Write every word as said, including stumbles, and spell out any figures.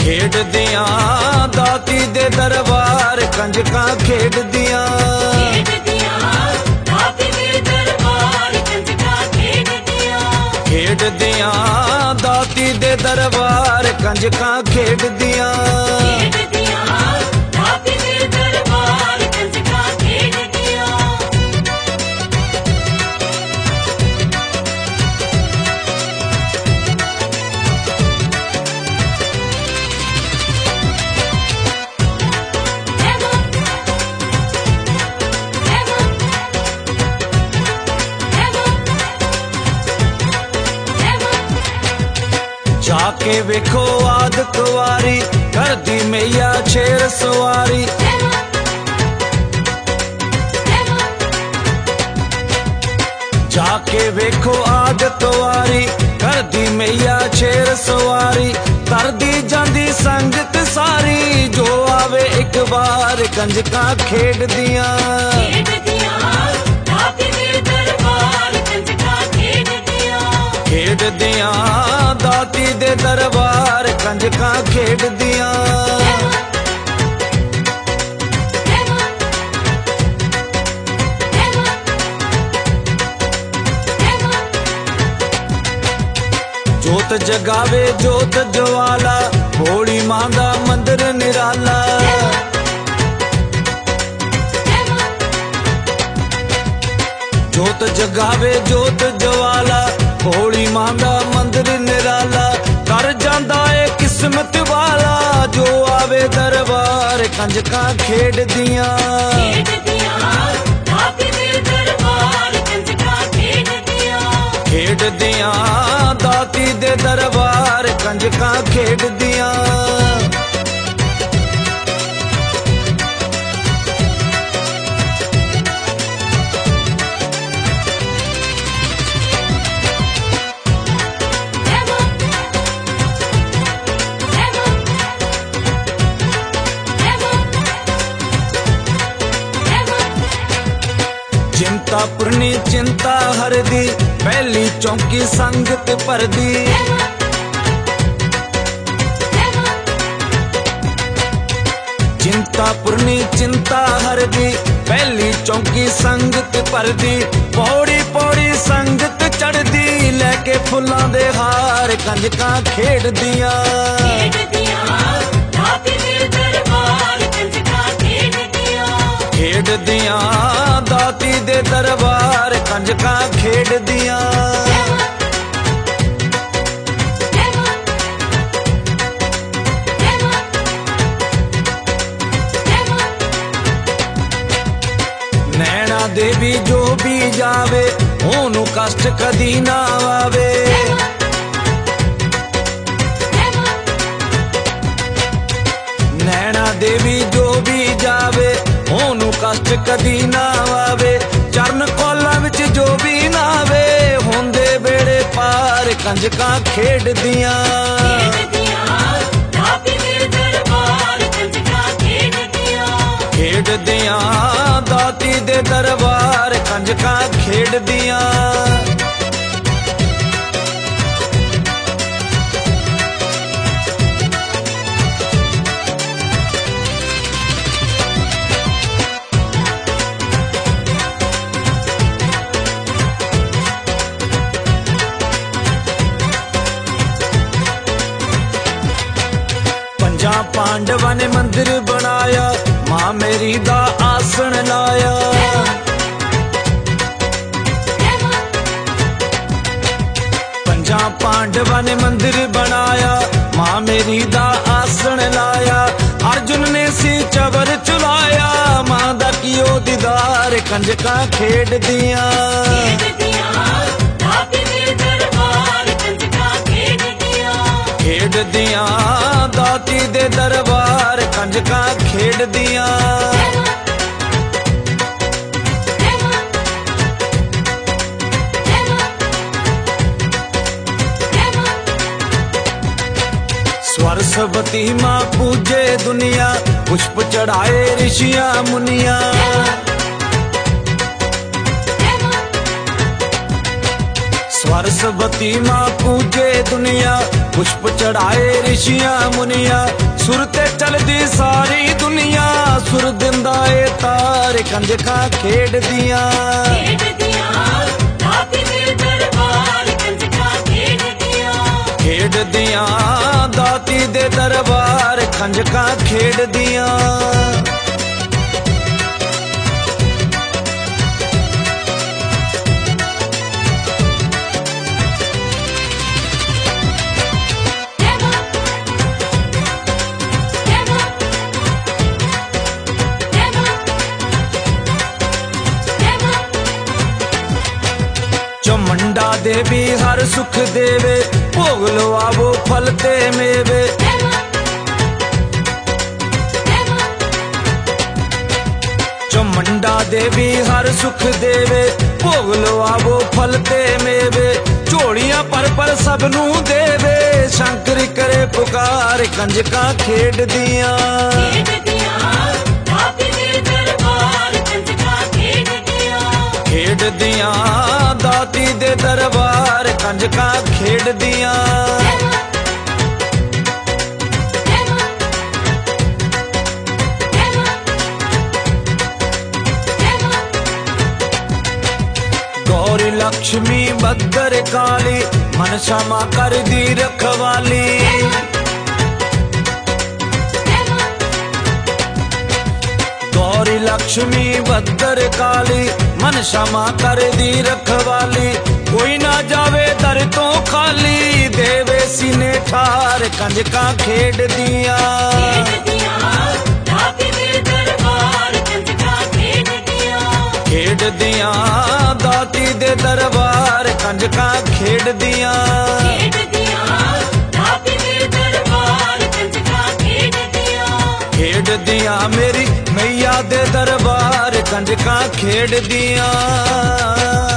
खेड दियां दाती दे दरबार कंजकां खेड दियां खेड दियां दाती दे दरबार कंजकां खेड दियां जाके वेखो आद कुवारी करदी मैया शेर सवारी जाके वेखो आद कुवारी करदी मैया शेर सवारी तरदी जांदी संगत सारी जो आवे एक बार कंजकां खेड दियां खेड दियां दाती दे दरबार कंजकां खेड दियां जोत जगावे जोत ज्वाला भोली मां दा मंदिर निराला जोत जगावे जोत ज्वाला भोली मां दा मंदिर निराला कर जांदा है किस्मत वाला जो आवे दरबार कंजकां खेड दियां खेड दियां दाती दे दरबार कंजकां खेड दियां चिंतापुरनी चिंता हरदी पहली चौंकी संगत परदी चिंतापुरनी चिंता हरदी पहली चौंकी संगत परदी पौड़ी पौड़ी संगत चढ़दी लेके फुल्लां दे हार कंजकां खेड दियां खेड दियां दाती दे दरबार कंजकां खेड दियां नैना देवी जो भी जावे ओनू कष्ट कदी ना आवे नैना देवी जो भी जावे ओनू कष्ट कदी ना आवे चरण कोला विच जो भी ना आवे होंदे बेड़े पार कंजकां खेड दियां खेड दियां दाती दे दरबार कंजकां खेड दियां पांडवां ने मंदिर बनाया मां मेरी दा आसन लाया पंजा पांडवां ने मंदिर बनाया मां मेरी दा आसन लाया अर्जुन ने सी चबर चुलाया मां दा कियो दीदार कंजकां खेड दियां खेड दियां दाती दे दरबार कंजकां खेड दियां सरस्वती मां पूजे दुनिया पुष्प चढ़ाए ऋषिया मुनिया सरस्वती माँ पूजे दुनिया, पुष्प चढ़ाए ऋषिया मुनिया, सुर ते चलदी सारी दुनिया, सुर दिंदा ए तार कंजका खेड दिया। खेड दिया दाती दे दरबार कंजका खेड दिया। चमुंडा देवी हर सुख देवे, भोग लवावो फल ते मेवे। चमुंडा देवी हर सुख देवे, भोग लवावो फल ते मेवे। झोलियां पर पर सबनू देवे, शंकर करे पुकार कंजका खेड दिया। खेड दिया दाती दे दरबार कंजका खेड दिया। गौरी लक्ष्मी भद्र काली, मनसा मां कर दी रखवाली। गौरी लक्ष्मी भद्र काली, मनसा मां कर दी रखवाली। कोई ना जावे दर तो खाली, देवे सीने ठार कंजका खेड दिया। खेड दिया दाती दे दरबार कंजका खेड दिया। खेड दिया मेरी मैया दे दरबार कंजका खेड दिया।